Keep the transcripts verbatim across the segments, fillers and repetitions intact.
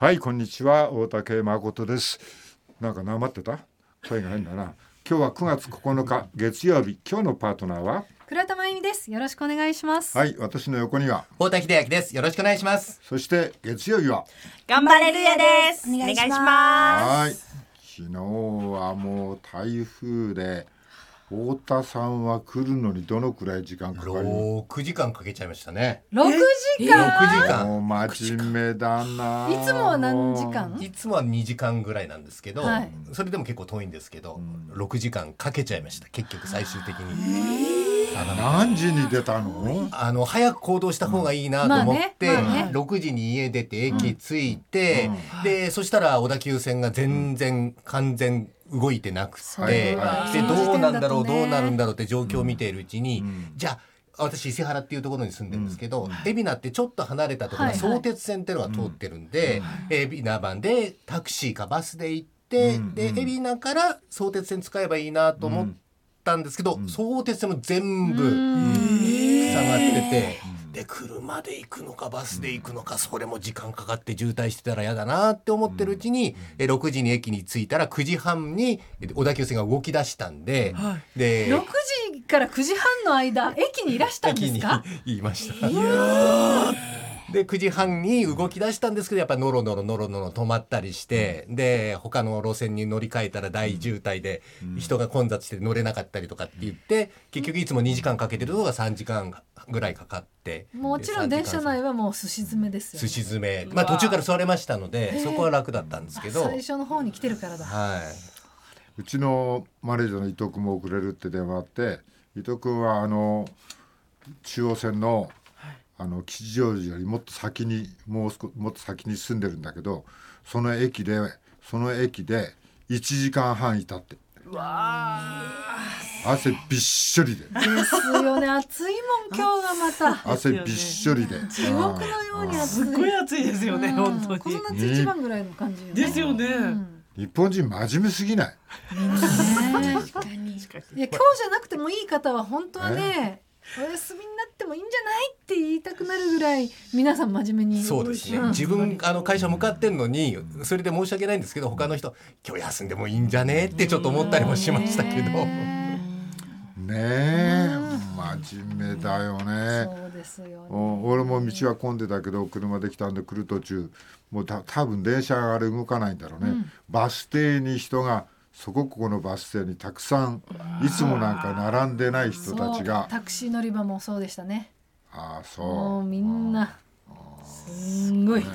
はい、こんにちは、大竹誠です。なんかなまってた声が変だな。今日はくがつここのか月曜日。今日のパートナーは倉田真由美です。よろしくお願いします。 はい、私の横には太田秀明です。よろしくお願いします。 そして月曜日は頑張れるやです。お願いします。 はい、昨日はもう台風で太田さんは来るのにどのくらい時間かかるの？ ろくじかんかけちゃいましたね。 ろくじかん。 ろくじかん。 もう真面目だな。 いつもは何時間？ いつもはにじかんぐらいなんですけど、 はい、 それでも結構遠いんですけど、うん、ろくじかんかけちゃいました。結局最終的に。 あの何時に出たの？ あの早く行動した方がいいなと思って、 まあねまあね、 ろくじに家出て駅着いて、うん、でそしたら小田急線が全然完全動いてなくて、でどうなんだろうどうなるんだろうって状況を見ているうちに、うん、じゃあ私伊勢原っていうところに住んでるんですけど、海老名ってちょっと離れたところに相鉄線っていうのが通ってるんで、海老名版でタクシーかバスで行って、うん、で海老名から相鉄線使えばいいなと思ったんですけど、うん、相鉄線も全部塞がってて、で車で行くのかバスで行くのか、それも時間かかって渋滞してたら嫌だなって思ってるうちに、うん、ろくじに駅に着いたらくじはんに小田急線が動き出したんで、はい、でろくじからくじはんの間駅にいらしたんですか？ 駅に言いました。いやでくじはんに動き出したんですけど、やっぱノロノロノロノロ止まったりして、うん、で他の路線に乗り換えたら大渋滞で人が混雑して乗れなかったりとかって言って、結局いつもにじかんかけてるのがさんじかんぐらいかかって、 もちろん電車内はもうすし詰めですよね。 すし詰め、まあ、途中から座れましたのでそこは楽だったんですけど、 最初の方に来てるからだ、 はい、 うちのマネージャーの伊藤君も遅れるって電話あって、伊藤君はあの中央線のあの吉祥寺よりもっと先にもう少もっと先に住んでるんだけど、その駅でその駅でいちじかんはんいたって。うわ汗びっしょりでですよね。暑いもん今日がまた汗びっしょりで地獄のように暑い。 すごい暑いですよね、うん、本当にこの夏一番ぐらいの感じよね。 ですよね、うん、 日本人真面目すぎない？ みんなね確かに。いや今日じゃなくてもいい方は本当はね、お休みになってもいいんじゃないって言いたくなるぐらい皆さん真面目に。 そうですね、うん、自分あの会社向かってんのにそれで申し訳ないんですけど、他の人今日休んでもいいんじゃねってちょっと思ったりもしましたけどねえ、真面目だよね。 そうですよね。 俺も道は混んでたけど車で来たんで来る途中もうた多分電車があれ動かないんだろうね、うん、バス停に人がそこここのバス停にたくさんいつもなんか並んでない人たちが。 タクシー乗り場もそうでしたね。 ああそう、 もうみんなすんごい、ね、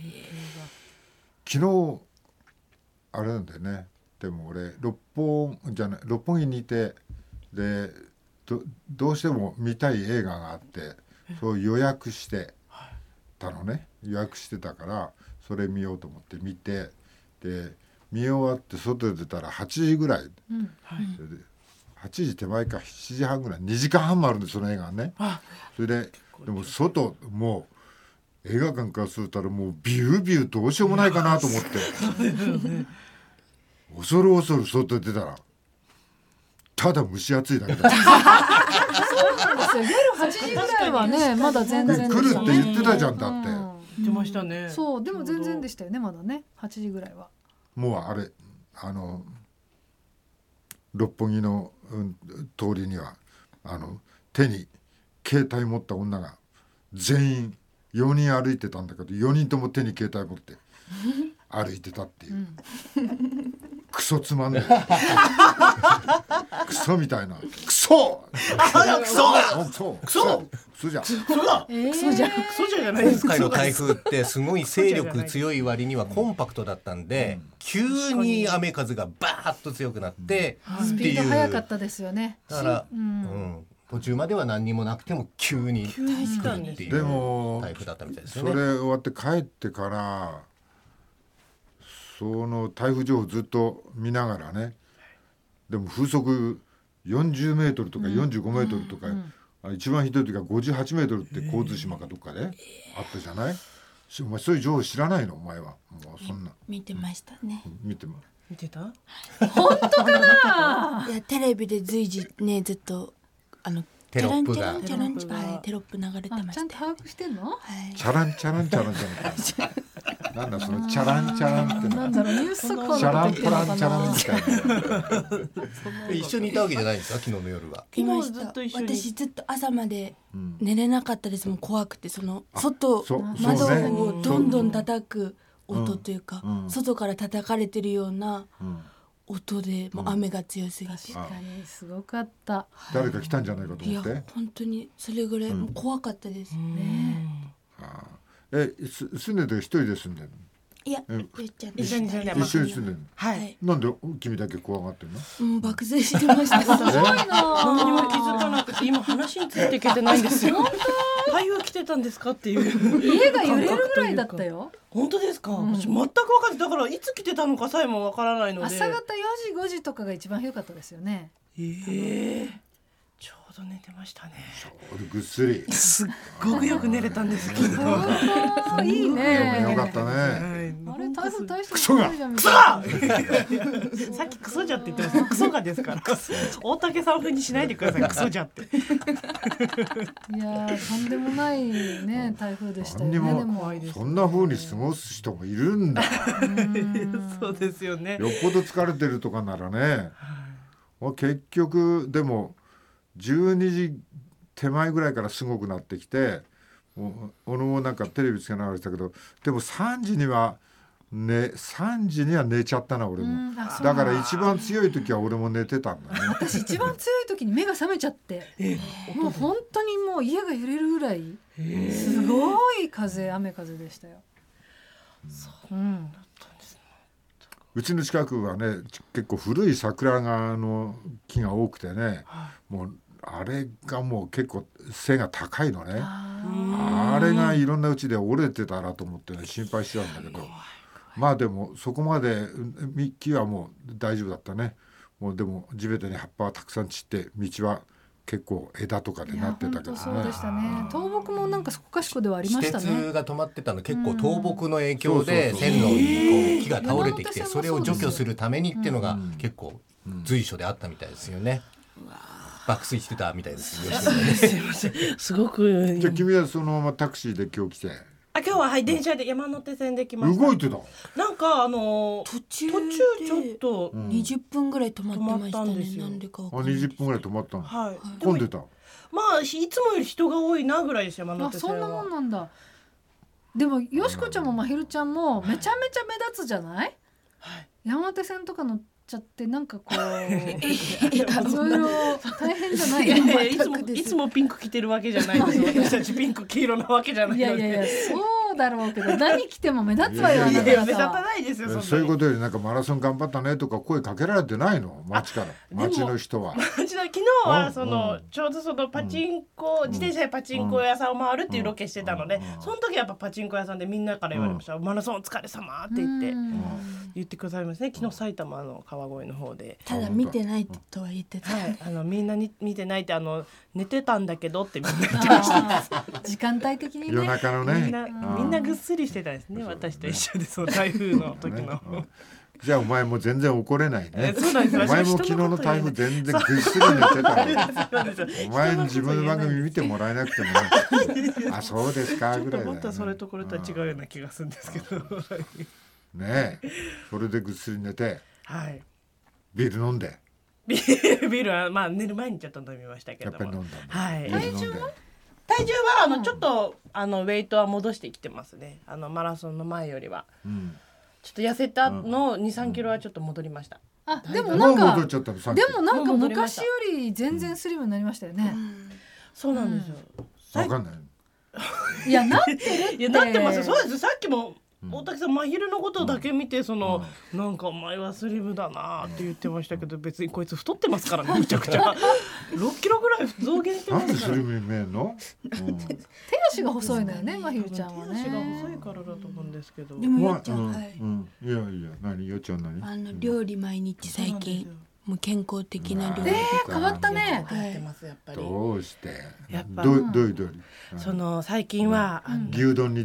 昨日あれなんだよね。でも俺六本じゃない六本木にいて、で ど, どうしても見たい映画があってそう予約してたのね。予約してたからそれ見ようと思って見て、で見終わって外で出たらはちじぐらい、うんはい、それではちじ手前かしちじはんぐらい、にじかんはんもあるんですその映画ね。それででも外もう映画館からするともうビュービューどうしようもないかなと思って恐る恐る外で出たらただ蒸し暑いだけだそうなんですよ。夜はちじぐらいはねまだ全然、 ね、来るって言ってたじゃんだって、うん、 言ってましたね。 そうでも全然でしたよねまだねはちじぐらいは。 もうあれあの六本木の、うん、通りにはあの手に携帯持った女が全員よにん歩いてたんだけど、よにんとも手に携帯持って歩いてたっていう、うん、クソつまんないクソみたいなクソあクソだクソクソクソじゃんクソだ、 えー、クソじゃんクソじゃないです。 今回の台風ってすごい勢力強い割にはコンパクトだったんで、うん、急に雨風がバーッと強くなって、 うん、スピード速かったですよね。 だから、うんうん、途中までは何にもなくても急に来るっていう台風だったみたいですよね。 それ終わって帰ってからその台風情報ずっと見ながらね、でも風速よんじゅうメートルとかよんじゅうごメートルとか、うんうん、一番ひどい時はごじゅうはちメートルって神津島かどっかであったじゃない。お前そういう情報知らないのお前は。もうそんな見てましたね。 見てま見てた本当かいやテレビで随時ねずっとあのテロップがチャランチャランチャラン、はい、テロップ流れてました。 ちゃんと把握してんの、はい、 チャランチャランチャランチャランなんだそのチャランチャランってのなんだろうニュース速報チャランポのこと言ってるのかランチャランな。 みたいな。 一緒にいたわけじゃないんですか、昨日の夜は。 いまし昨日ずったと一緒に私ずっと朝までうん寝れなかったですもん。怖くてその外そう窓そうねをどんどん叩く音というか、 うんうん外から叩かれてるようなうん音でもう雨が強すぎて、 確かにすごかった。 誰か来たんじゃないかといや思って。 本当にそれぐらいもう怖かったです、 ねあーえす住んでる時一人で住んでるいやうんゆっちゃん一緒に住んでの？ ます一緒に住んでるの？ ははいい、 なんで君だけ怖がってるの？ うん、爆睡してましたすごいな。 何も気づかなくて今話についていけてないんですよ。台風来てたんですかっていう家が揺れるぐらいだったよ。 本当ですか、 うん私全く分かってだからいつ来てたのかさえも分からないので朝方よじごじとかが一番ひどかったですよね。 えー、ちょうど寝てましたね。 俺ぐっすり。 すっごくよく寝れたんですけど本当いいね。 よかったね。 あれ台風大したクソがじゃんみクソたいがな。 さっきクソじゃって言ってました。クソがですから大竹さん風にしないでください。クソじゃっていやーとんでもないね台風でしたよね。 何にもでも怖いですそんな風に過ごす人もいるんだ。 そうですよね。 よっぽど疲れてるとかならね。結局でもじゅうにじ手前ぐらいからすごくなってきて、もう俺もなんかテレビつけながらしたけど、でもさんじにはねさんじには寝ちゃったな俺も。 うんあそうだから一番強い時は俺も寝てたんだね。 私一番強い時に目が覚めちゃってえもう本当にもう家が揺れるぐらいすごい風雨風でしたよ。うんうちの近くはね結構古い桜がの木が多くてね、もうあれがもう結構背が高いのね。あれがいろんなうちで折れてたらと思ってね心配してたんだけど、まあでもそこまで木はもう大丈夫だったね。もうでも地べたに葉っぱはたくさん散って道は結構枝とかでなってたけどね。 そうでしたね。倒木もなんかそこかしこではありま私したね。 鉄が止まってたの結構倒木の影響でうん線路にこう木が倒れてきて山手線もそれを除去するためにっていうのがうん結構随所であったみたいですよね。爆睡してたみたいですよ。 すいません。すごくじゃあ君はそのままタクシーで今日来てあ今日ははい電車で山手線で来ました。 動いてた。 なんかあの途中途中ちょっでと、 うんにじゅっぷんぐらい止まってました止まったんですよね。なんでかわかあんないにじゅっぷんぐらい止まったの。 はい混んでた。 まあいつもより人が多いなぐらいです山あ手線はそんなもん。なんだ。でもよしこちゃんもまひるちゃんもめちゃめちゃ目立つじゃない？ はい山手線とか乗っちゃってなんかこういろいろ大変じゃないいやいやいつも全くですいつもピンク着てるわけじゃないですよ。私たちピンク黄色なわけじゃないので。 いやいやいやそうだろうけど何着ても目立つわよあいやないたやいや目立方は。 たないですよ。そんなにそういうことよりなんかマラソン頑張ったねとか声かけられてないの街からでも街の人は。 昨日はその、 うんちょうどそのパチンコ、自転車でパチンコ屋さんを回るっていうロケしてたので、 うんその時やっぱパチンコ屋さんでみんなから言われました、マラソンお疲れ様って言って、 うん言ってくださいますね。昨日埼玉の川越の方で、 ただ見てないとは言ってた。 はい、あのみんなに見てないってあの寝てたんだけどってみんな言ってました。 あー時間帯的に夜ね。 中のね。 みんなみんなぐっすりしてたんですね。私と一緒でその台風の時の。 うんじゃあお前も全然怒れないねえ。そうなんですよお前も昨日の台風全然ぐっすり寝てたの。お前自分の番組見てもらえなくてもね。あそうですかちょっとぐらいだよね。 もっとそれとこれとは違うような気がするんですけど。 ねえそれでぐっすり寝てはい。 ビール飲んでビールビールはまあ寝る前にちょっと飲みましたけやども。 っぱり飲んだんだ。 はい。 ビール飲んで体重はあのちょっとあのウェイトは戻してきてますね。あのマラソンの前よりはうんちょっと痩せたのに、さんキロはちょっと戻りました。 あでもなんかもう戻っちゃったのさっき。 でもなんかもう戻りました昔より全然スリムになりましたよね。 そうなんですよ。 わかんない。 いやなってるって。 いやなってますよ。そうです。さっきもうん大竹さん真昼のことだけ見てその、なんかお前はスリムだなって言ってましたけど、別にこいつ太ってますからね。むちゃくちゃろっキロぐらい増減してなんでますから。 スリムに見えんの？うん手足が細いのよねまひるちゃんはね。 手足が細いからだと思うんですけど。 でもまあよっちゃん、はいうんうんいやいや何よっちゃん何？ あの料理毎日最近もう健康的な料理えー、変わったね。 やってますやっぱり。 どうして？ やっぱどうどういう料理？ その最近は、あの牛丼に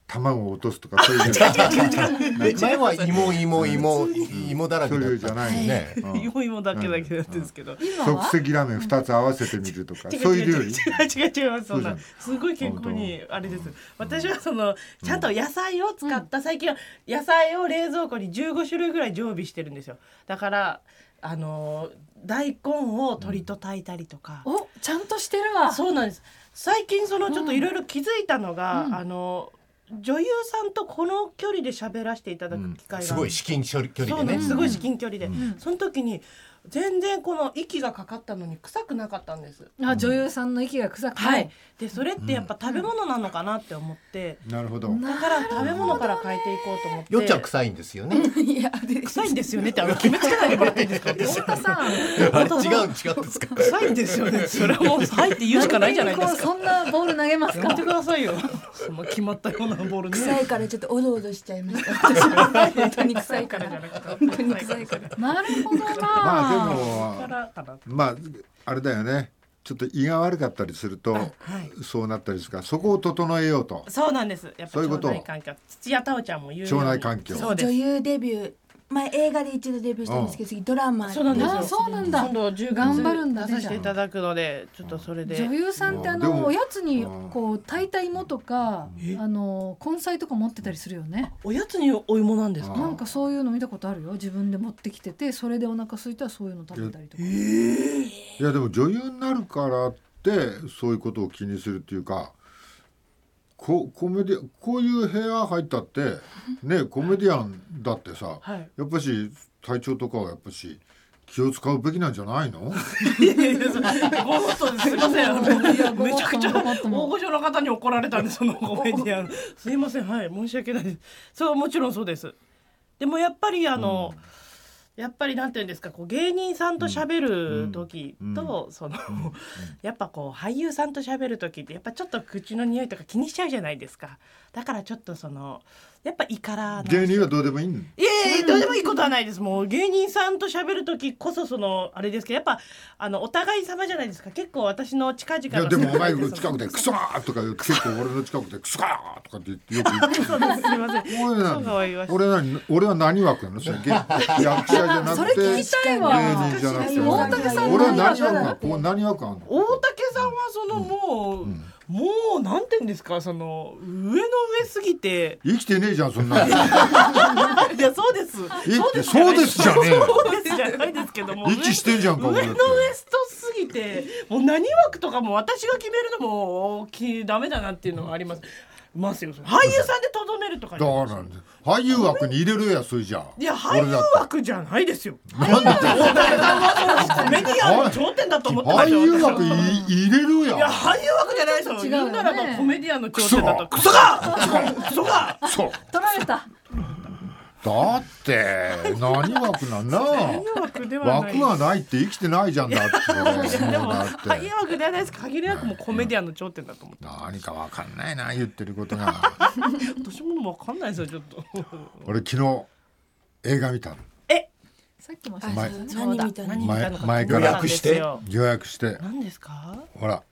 卵を落とすとかそういう前は芋芋芋芋だらけだったそういうじゃないね、うん芋芋だけだけなんですけど、 即席ラーメンふたつ合わせてみるとか違うそういう料理違う違う違う違うそんなそうじすごい健康にあれです。私はそのちゃんと野菜を使った、最近は野菜を冷蔵庫にじゅうごしゅるいぐらい常備してるんですよ。だからあの大根を鶏と炊いたりとか、 おちゃんとしてるわ。 そうなんです。最近そのちょっといろいろ気づいたのが、 うんあの女優さんとこの距離で喋らせていただく機会が、 すごい至近距離そうでねなんですすごい至近距離で、 んその時に全然この息がかかったのに臭くなかったんです。 あ女優さんの息が臭くない、 はい、でそれってやっぱ食べ物なのかなって思って、 なるほど。 だから食べ物から変えていこうと思って。 よっちゃん臭いんですよね。 いやで臭いんですよねってあの決めつけないでもらっていいですか。 太田さんあれ違う違うんですか。 臭いんですよね。それはもうはいって言うしかないじゃないですか。 こうそんなボール投げますかやめてくださいよ。その決まったようなボールね。 臭いからちょっとおどおどしちゃいました。私は本当に臭いからじゃなくて本当に臭いから。 なるほどな。 まあでかもらかな。 まああれだよね。ちょっと胃が悪かったりすると、 はい。 そうなったりするからそこを整えようと。 そうなんです。やっぱそういうこと腸内環境。土屋太鳳ちゃんも言うように。 腸内環境そうです女。優デビュー前映画で一度デビューしたんですけど次ドラマでそうなんですよ。 あそうなんだ今度じゅうがつ頑張るんだね出させていただくので、ちょっとそれで。 女優さんってあでものおやつにうんこう炊いた芋とかえあの根菜とか持ってたりするよね。 おやつにお芋なんですか。 あなんかそういうの見たことあるよ。自分で持ってきててそれでお腹空いたらそういうの食べたりとか。 いやでも女優になるからってそういうことを気にするっていうか、こコメディこういう部屋入ったってねコメディアンだってさ、 はい。 やっぱし体調とかはやっぱし気を使うべきなんじゃないの？ いやいやいやそごもっとです。すいません。あのいやごもっともめちゃくちゃごもっとも大御所の方に怒られたんでそのコメディアン。すいません。はい。申し訳ないです。そうもちろんそうです。でもやっぱりあの。やっぱりなんていうんですか、こう芸人さんと喋る時と、その、やっぱこう俳優さんと喋る時ってやっぱちょっと口の匂いとか気にしちゃうじゃないですか。だからちょっとそのやっぱ胃から芸人はどうでもいいんいやいやどうでもいいことはないです。もう芸人さんと喋る時こそそのあれですけど、やっぱあのお互い様じゃないですか。結構私の近々 いやのでもお前の先近くでクソーとか言う結構俺の近くでクソーとかって言ってよく言ってそうです。すみません。 俺そうかわいわしい俺何俺は何枠なの？それ芸役者じゃなそれくて聞きたいわ。 芸人じゃなくて大竹さん俺は何何枠が枠こう何枠あんの？ 大竹さんはそのもう、もうなんていうんですか、その上の上すぎて生きてねえじゃんそんなの。 いやそうです生きてそうですじゃねえよ。 そうですじゃないですけども、 息してんじゃんか上俺だってのウエストすぎてもう何枠とかも私が決めるのもきダメだなっていうのがあります。ますよ。俳優さんでとどめるとかだからなんだよ俳優枠に入れるやそれじゃいや俳優枠じゃないですよ。 なんだって大竹さんはそのコメディアンの頂点だと思ってま俳すよ。 優枠い入れるいやや俳優枠じゃないですよ。 違うよね言うならばコメディアンの頂点だと。クソがクソがそう取られた。 だって何枠なんだ俳優枠ではない枠がないって生きてないじゃんだってでももうだって俳優枠ではないです。限りなくもうコメディアンの頂点だと思って。 何かわかんないな言ってることが私もわかんないですよちょっと。 俺昨日映画見たのえさっきもあ前そう何見たの何見たのか前前から予約して予約して何ですか。 ほら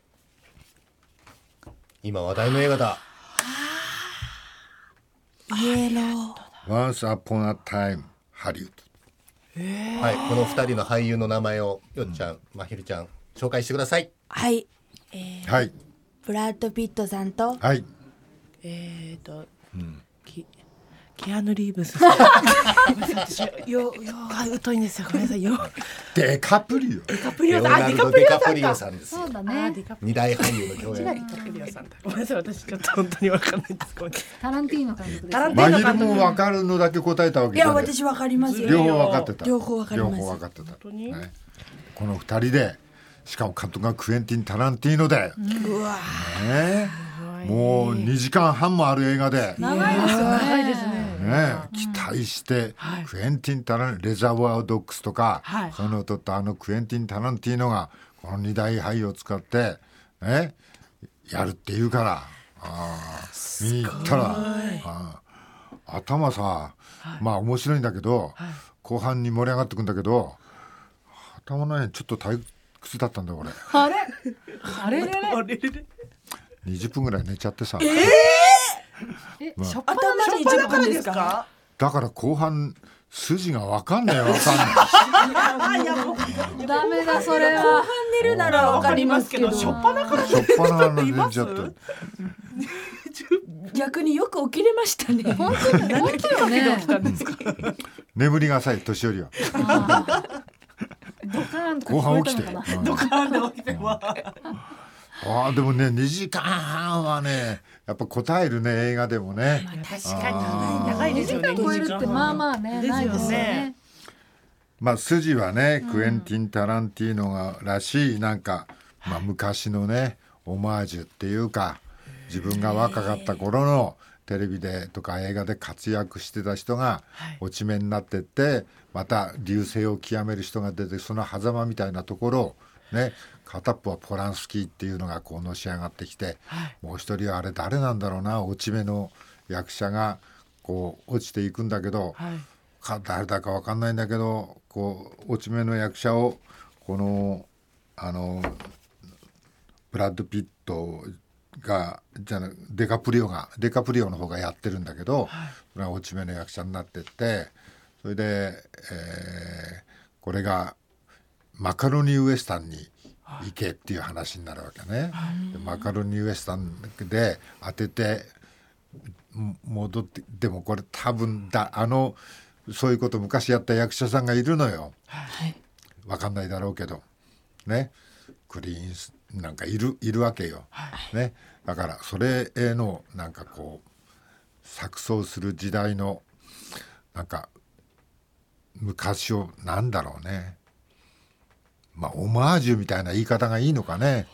今話題の映画だ。 イエロー Once Upon a Time ハリウッはい、この二人の俳優の名前をよっちゃん、まひるちゃん紹介してください。 はい、えードはいブラッド・ピットさんとはいえーと、きキアヌ・リーブスさん。ごめんなさい私よよが疎いんですよ。ごめんなさいよ。 デカプリオデカプリレオオさん、あデナルド・デカプリオさんカプリオか。 さんですよ。 そうだあねデ。カプ二大俳優の共リオ演。 デカプリオさんだ。ごめんなさい私ちょっと本当にわかんないです。ごめんなさい。 タランティーノ監督ですよタランテマヒルも分かるのだけ答えたわけいやじゃない私わかりますよ両方分かってた両方分かります両方分かってた当にねこの二人でしかも監督がクエンティン・タランティーノで、 うわねもうにじかんはんもある映画で、ね長いですよね。 長いですね。 期待して、 はいクエンティン・タランレザーワードックスとか、 はいその撮ったあのクエンティン・タランティーノがこのに大俳優を使って、ね、やるって言うからあー見に行ったらあー頭さ、まあ面白いんだけど、後半に盛り上がってくんだけど頭のねちょっと退屈だったんだよ俺あれあれれれあれれれにじゅっぷんぐらい寝ちゃってさ、 え、 まあしょっぱな頭にじゅっぷんですか？ だから後半筋が分かんないよ分かんないダメだそれは。 後半寝るならわかりますけど、 しょっぱなからしょっぱなのいます寝ちゃった逆によく起きれましたね。 本当に本当よね。 来たんですか。 眠りが浅い年寄りはドカーンとか後聞こ半起きてえたのかな。 うんドカーンで起きてわあーでもねにじかんはんはねやっぱ答えるね映画でもね確あー長いですよね。 にじかん超えるってまあまあね、 ですよねないですよね。 まあ筋はね、クエンティン・タランティーノがらしいなんか、まあ、昔のねオマージュっていうか自分が若かった頃のテレビでとか映画で活躍してた人が落ち目になってってまた隆盛を極める人が出てその狭間みたいなところをね片っぽはポランスキーっていうのがこうのし上がってきて、もう一人はあれ誰なんだろうな落ち目の役者がこう落ちていくんだけど、 はいか誰だか分かんないんだけどこう落ち目の役者をこのあのブラッド・ピットがじゃなデカプリオがデカプリオの方がやってるんだけど、それは落ち目の役者になってってそれで、えーこれがマカロニウエスタンに行けっていう話になるわけね。でマカロニウエスタンで当てて戻ってでもこれ多分だあのそういうこと昔やった役者さんがいるのよ。わかんないだろうけどねクリーンスなんかいるいるわけよ、ね、だからそれへのなんかこう錯綜する時代のなんか昔をなんだろうねまあオマージュみたいな言い方がいいのかね。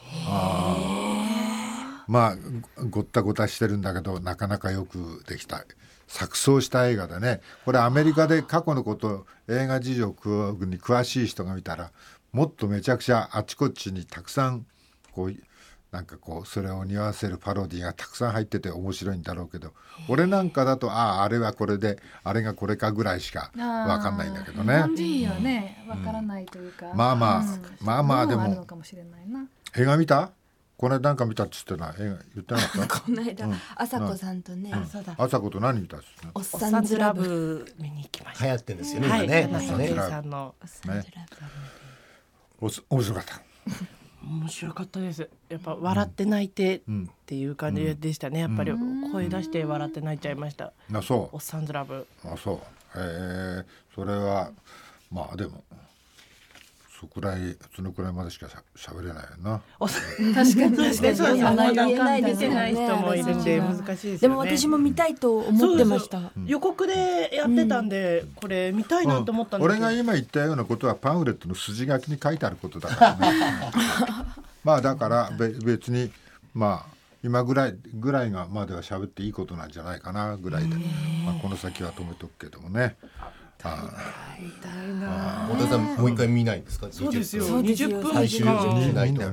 あまあごったごたしてるんだけどなかなかよくできた錯綜した映画でねこれアメリカで過去のこと映画事情に詳しい人が見たらもっとめちゃくちゃあちこちにたくさんこうなんかこうそれを匂わせるパロディがたくさん入ってて面白いんだろうけど俺なんかだとあああれはこれであれがこれかぐらいしか分かんないんだけどね。 日本人にはねわからないというか、 うん、まあまあ、うん、まあまあでもあるのかもしれないな。 映画見たこれなんか見たっつってない映画言ってなかったこの間、うん、朝子さんとね、 うん、朝子と何見たっつって、ね、 おっさんずラブ見に行きました。 流行ってるんですよね、 はい、 今ね。 ナサケさんのねお面白かった面白かったです。やっぱ笑って泣いてっていう感じでしたね。やっぱり声出して笑って泣いちゃいました。 あそうおっさんずラブ。 あそうえー、それはまあでもそくらいそのくらいまでしかしゃ喋れないよな。 確かに確かにそうですね。 あの言えないですよねない人もいるんで難しいですよね。 でも私も見たいと思ってました。 そうそう予告でやってたんで、うん、これ見たいなと思ったんですけど、 うん、俺が今言ったようなことはパンフレットの筋書きに書いてあることだからねまあだから別にまあ今ぐらいぐらいがまでは喋っていいことなんじゃないかなぐらいで、まあ、この先は止めとくけどもね。ああ太田さんもう一回見ないんですか。 そうですよ。にじゅっぷん最終見ないと。 に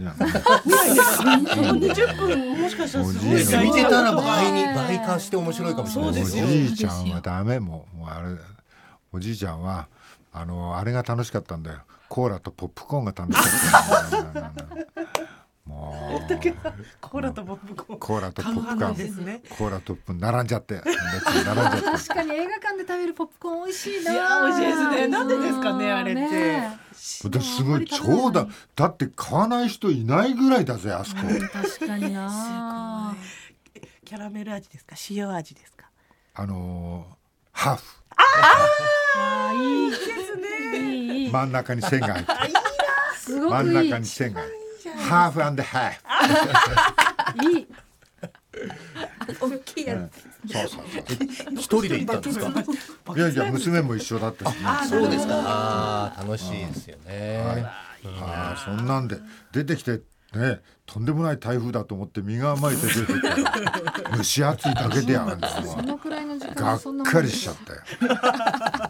じゅっぷんもしかしたらすごい。 見てたら倍に倍化して面白いかもしれない。 おじいちゃんはダメもうもうあれおじいちゃんはあのあれが楽しかったんだよ。コーラとポップコーンが楽しかった。もうコーラとポップコーンコーラとポップコーンですね。 コーラとポップ並んじゃって並んじゃって確かに映画館で食べるポップコーン美味しいな。 いや美味しいですね。なんでですかねあれって。ね、 すごい超だだって買わない人いないぐらいだぜあそこ。 確かにな。 すごい。キャラメル味ですか塩味ですか。 あのー、ハーフ。 ああいいですね。いいいい真ん中に線が入ってる。 すごくいい。 真ん中に線が入ってる。ハーフアンドハーフ。いい。 大きいやつ。そうそうそう。 一人で行ったんですか。 いやいや娘も一緒だったし、ね。 あ、そうですか。ああ楽しいですよね。 はい、ああそんなんで出てきてねとんでもない台風だと思って身が甘いて出てきたら蒸し暑いだけでやがるんですよ。 そのくらいの時間がっかりしちゃったよ。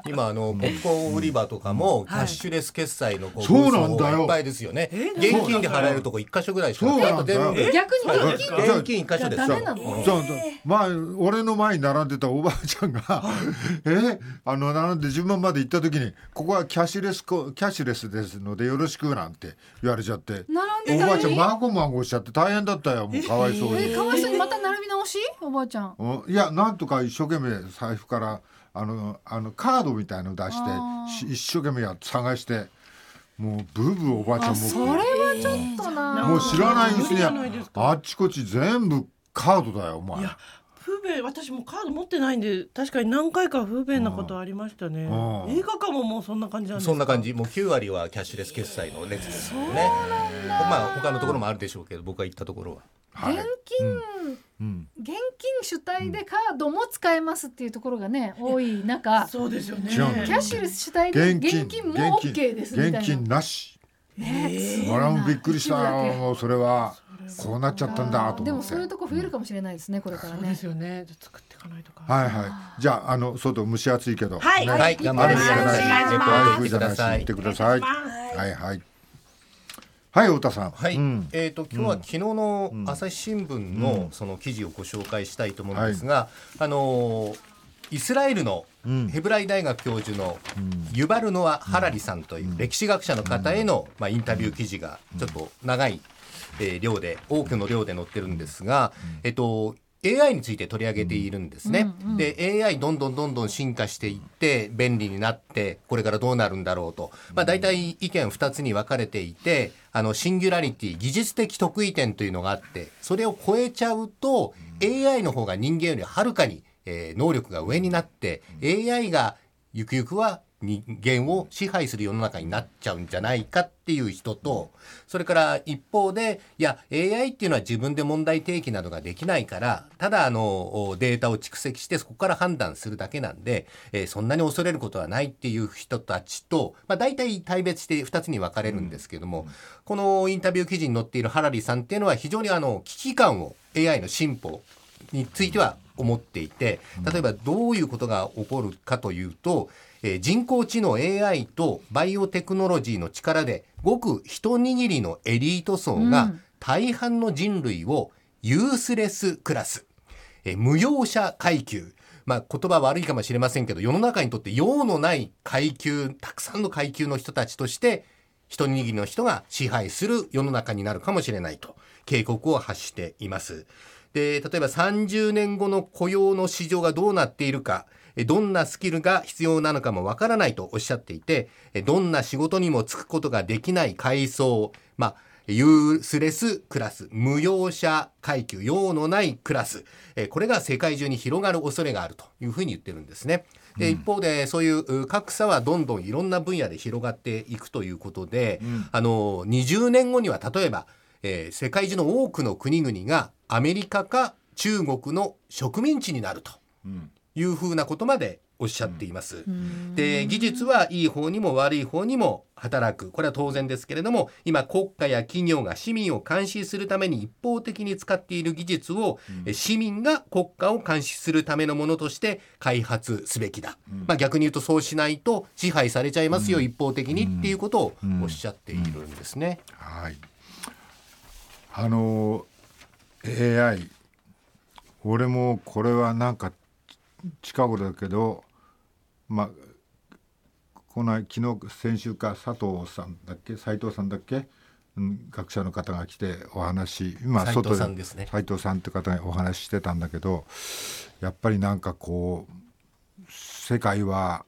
今あのポップコーン売り場とかもキャッシュレス決済のこうそうなんだよいっぱいですよね。現金で払えるとこ一箇所ぐらいしかない。 そうなんだよあと全部逆に現金現金一箇所です。 ダメなの？ うんじゃあまあ俺の前に並んでたおばあちゃんがえあの並んで順番まで行った時にここはキャッシュレスコキャッシュレスですのでよろしくなんて言われちゃって並んでたのにおばあちゃんまごまごしちゃって大変だったよもうかわいそうに。 えかわいそうにまた並び直しおばあちゃん。 うんいやなんとか一生懸命財布からあのあのカードみたいの出してあーし一生懸命や探してもうブーブーおばあちゃんもそれはちょっとな。 もう知らないうちに無理じゃないですかあっちこっち全部カードだよお前。 いや不便、私もカード持ってないんで確かに何回か不便なことありましたね。 うん映画館ももうそんな感じなんですか？ そんな感じ。もうきゅう割はキャッシュレス決済の列ですよね。まあ他のところもあるでしょうけど僕が行ったところは。 はい現金、 うん現金主体でカードも使えますっていうところがね多い中、 そうですよね。 違うんだよキャッシュレス主体で現金現金も OK ですみたいな。 現金なし。 ねすごいな俺もびっくりした一部だけよもうそれはこうなっちゃったんだと思って。 でもそういうとこ増えるかもしれないですねこれからねそうです。よね。じゃあ作っていかないとか。 はいはいじゃああの外蒸し暑いけどはいねはい頑張ってください。 あれレポート行ってください行って。くださいはいはいはい太田さんはい、 うんえー、と今日は昨日の朝日新聞のその記事をご紹介したいと思うんですが、あのーイスラエルのヘブライ大学教授のユバル・ノア・ハラリさんという歴史学者の方への、まあ、インタビュー記事がちょっと長い、えー量で多くの量で載ってるんですが、えっとエーアイ について取り上げているんですね、 うんうんで エーアイ どんどんどんどん進化していって便利になってこれからどうなるんだろうと、まあ、大体意見ふたつに分かれていてあのシンギュラリティ技術的得意点というのがあってそれを超えちゃうと エーアイ の方が人間よりはるかに、えー能力が上になって エーアイ がゆくゆくは人間を支配する世の中になっちゃうんじゃないかっていう人とそれから一方でいや エーアイ っていうのは自分で問題提起などができないからただあのデータを蓄積してそこから判断するだけなんで、えーそんなに恐れることはないっていう人たちと、まあ、大体対別してふたつに分かれるんですけども、このインタビュー記事に載っているハラリさんっていうのは非常にあの危機感を エーアイ の進歩については思っていて例えばどういうことが起こるかというとえー人工知能 エーアイ とバイオテクノロジーの力でごく一握りのエリート層がうん大半の人類をユースレスクラス、えー無用者階級、まあ、言葉悪いかもしれませんけど世の中にとって用のない階級たくさんの階級の人たちとして一握りの人が支配する世の中になるかもしれないと警告を発しています。で例えばさんじゅうねんごの雇用の市場がどうなっているかどんなスキルが必要なのかもわからないとおっしゃっていてどんな仕事にも就くことができない階層、まあ、ユースレスクラス無用者階級用のないクラスこれが世界中に広がる恐れがあるというふうに言ってるんですね。で一方でそういう格差はどんどんいろんな分野で広がっていくということで、あのにじゅうねんごには例えば、えー世界中の多くの国々がアメリカか中国の植民地になるというふうなことまでおっしゃっています。で技術はいい方にも悪い方にも働くこれは当然ですけれども今国家や企業が市民を監視するために一方的に使っている技術を、え市民が国家を監視するためのものとして開発すべきだ、まあ、逆に言うとそうしないと支配されちゃいますよ、一方的にっていうことをおっしゃっているんですね。 はいあの エーアイ 俺もこれはなんか近頃だけどまあこの昨日先週か佐藤さんだっけ斉藤さんだっけ、うん、学者の方が来てお話今斉藤さんですね斉藤さんって方がお話ししてたんだけどやっぱりなんかこう世界は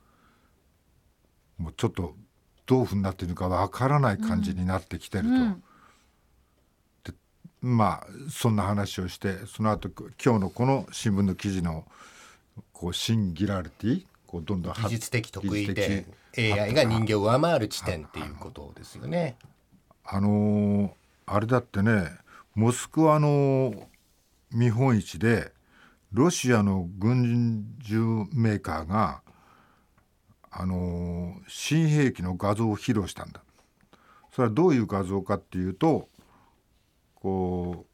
もうちょっとどういうふうになっているのかわからない感じになってきてると、 うんうんまあそんな話をしてその後今日のこの新聞の記事のこうシンギュラリティこうどんどん技術的得意技術点的エーアイ が人間を上回る地点っていうことですよね。 あのーあれだってねモスクワの見本市でロシアの軍事メーカーがあのー新兵器の画像を披露したんだ。それはどういう画像かっていうとこう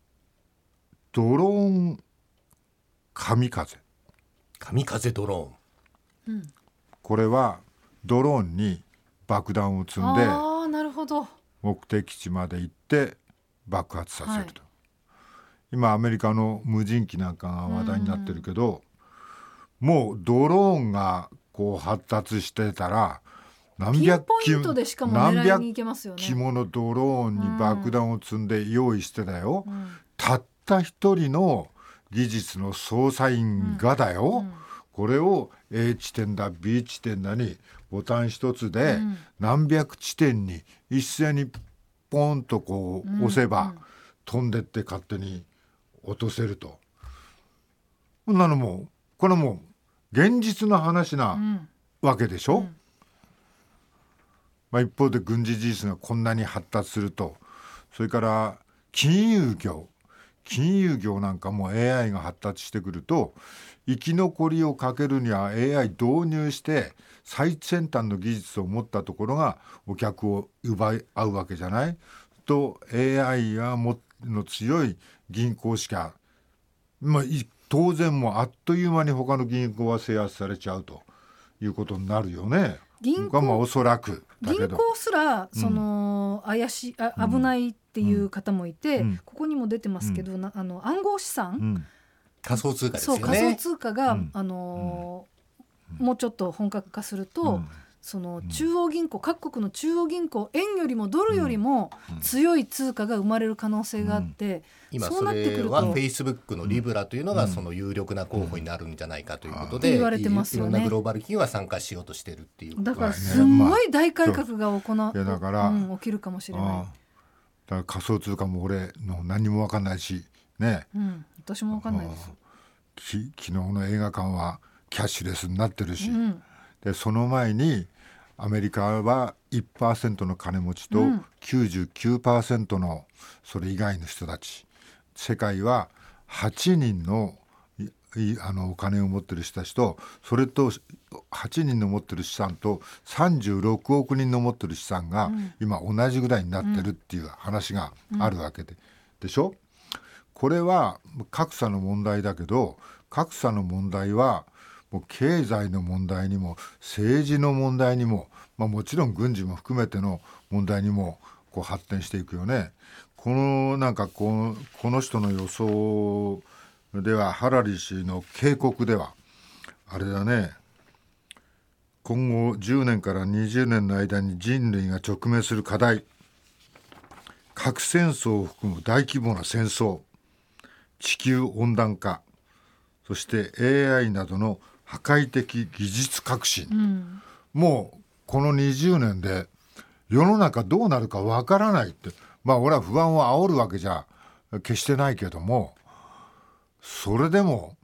ドローン神風神風ドロうん、 これはドローンに爆弾を積んであーなるほど目的地まで行って爆発させると、はい、今アメリカの無人機なんかが話題になってるけど、うん、もうドローンがこう発達してたら何百機ピンポイントでしかも狙いに行けますよね。 何百機ものドローンに爆弾を積んで用意してだよ、うん、たった一人の技術の操作員がだよ、うんうん、これを A 地点だ B 地点だにボタン一つで何百地点に一斉にポンとこう押せば飛んでって勝手に落とせると。こんなのもこれも現実の話なわけでしょ、うんまあ、一方で軍事技術がこんなに発達すると、それから金融業金融業なんかも エーアイ が発達してくると生き残りをかけるには エーアイ 導入して最先端の技術を持ったところがお客を奪い合うわけじゃないと エーアイ がもの強い銀行しか、まあ、当然もうあっという間に他の銀行は制圧されちゃうということになるよね。 銀行まあおそらく銀行すらその、うん、怪しいあ危ないっていう方もいて、うん、ここにも出てますけど、うん、あの暗号資産、うん、 仮想通貨ですよね。 そう仮想通貨が、うん、あのー、もうちょっと本格化すると、うん、その中央銀行各国の中央銀行円よりもドルよりも強い通貨が生まれる可能性があって、うん、 今それはフェイスブックのリブラというのがその有力な候補になるんじゃないかということで、 言われてますよね。 いろんなグローバル企業が参加しようとしてるっていう。 だからすごい大改革が行う、 まあ、いやだから、 うん、起きるかもしれない。 だから仮想通貨も俺の何も分かんないしね、 うん、私も分かんないです。 き昨日の映画館はキャッシュレスになってるし、うん、でその前にアメリカは いちパーセント の金持ちと きゅうじゅうきゅうパーセント のそれ以外の人たち、世界ははちにんのあのお金を持ってる人たちと、それとはちにんの持ってる資産とさんじゅうろくおくにんの持ってる資産が今同じぐらいになってるっていう話があるわけで、でしょ。これは格差の問題だけど、格差の問題はもう経済の問題にも政治の問題にも、まあ、もちろん軍事も含めての問題にもこう発展していくよね。このなんかこの、この人の予想では、ハラリ氏の警告ではあれだね、今後じゅうねんからにじゅうねんの間に人類が直面する課題、核戦争を含む大規模な戦争、地球温暖化、そして エーアイ などの破壊的技術革新、うん、もうこのにじゅうねんで世の中どうなるかわからないって、まあ俺は不安を煽るわけじゃ決してないけども、それでも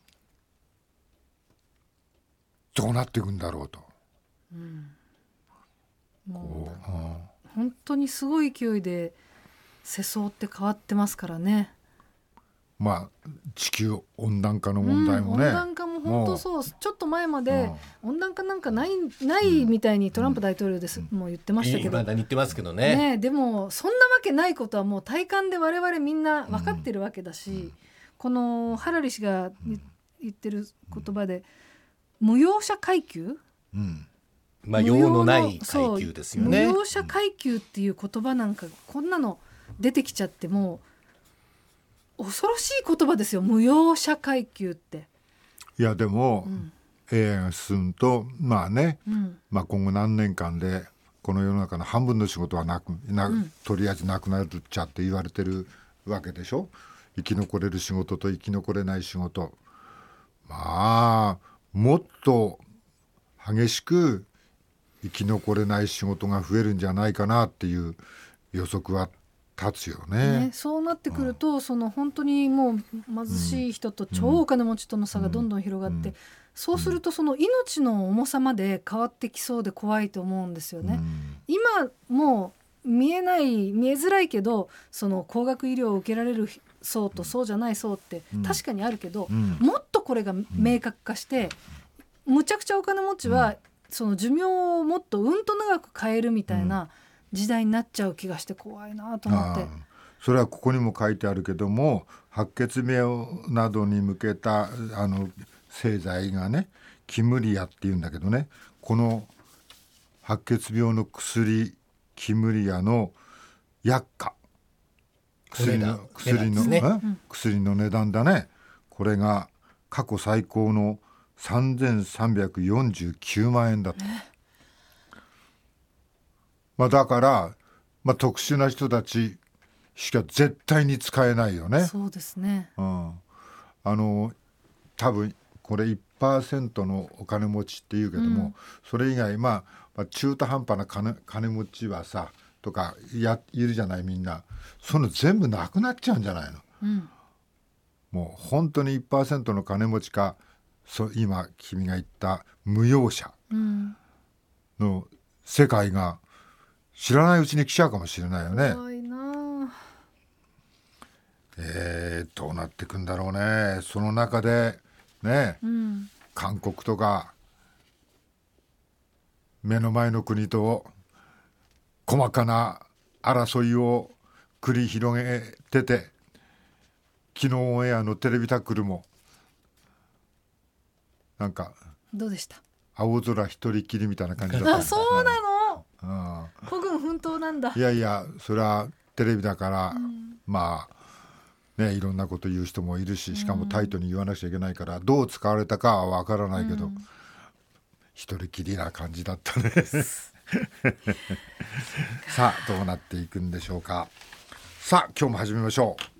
どうなっていくんだろうと、うん、 もう、うん、本当にすごい勢いで世相って変わってますからね。 まあ地球温暖化の問題もね、 うん、温暖化も本当そう、ちょっと前まで温暖化なんかない、ないみたいにトランプ大統領です、うん、もう言ってましたけど、 まだ言ってますけどね。 ね、でもそんなわけないことはもう体感で我々みんな分かってるわけだし、うん、このハラリ氏が言ってる言葉で無用者階級、 うん、まあ用のない階級ですよね。 無用者階級っていう言葉なんかこんなの出てきちゃってもう恐ろしい言葉ですよ、無用者階級って。 いやでも、うん、エーアイ が進むとまあね、うん、まあ、今後何年間でこの世の中の半分の仕事はなくな、うん、とりあえずなくなるっちゃって言われてるわけでしょ。生き残れる仕事と生き残れない仕事、まあもっと激しく生き残れない仕事が増えるんじゃないかなっていう予測は立つよ ね, ね。そうなってくると、うん、その本当にもう貧しい人と超お金持ちとの差がどんどん広がって、うん、そうするとその命の重さまで変わってきそうで怖いと思うんですよね、うん、今もう見えない見えづらいけどその高額医療を受けられる層とそうじゃない層って確かにあるけど、うん、もっとこれが明確化して、うん、むちゃくちゃお金持ちはその寿命をもっとうんと長く変えるみたいな時代になっちゃう気がして怖いなと思って。 それはここにも書いてあるけども、白血病などに向けたあの製剤がねキムリアっていうんだけどね、この白血病の薬キムリアの薬価、薬の薬の、ね、薬の値段だね。これが過去最高のさんぜんさんびゃくよんじゅうきゅうまんえんだと。まあ、だから、まあ、特殊な人たちしか絶対に使えないよね。 そうですね、 うん、あの多分これ いちパーセント のお金持ちっていうけども、うん、それ以外、まあ、まあ中途半端な 金, 金持ちはさとかやいるじゃない、みんな。その全部なくなっちゃうんじゃないの、うん、もう本当に いちパーセント の金持ちか、そ今君が言った無用者の世界が知らないうちに来ちゃうかもしれないよね。 怖いな。 えー、どうなっていくんだろうね。その中でね、うん、韓国とか目の前の国と細かな争いを繰り広げてて、昨日オンエアのテレビタックルもなんかどうでした？ 青空一人きりみたいな感じだった。 あ、そうなの、 うん、 孤軍奮闘なんだ。 いやいや、それはテレビだから、うん、まあね、いろんなこと言う人もいるし、しかもタイトに言わなくちゃいけないから、うん、どう使われたかはわからないけど、うん、一人きりな感じだったねさあどうなっていくんでしょうか。さあ今日も始めましょう。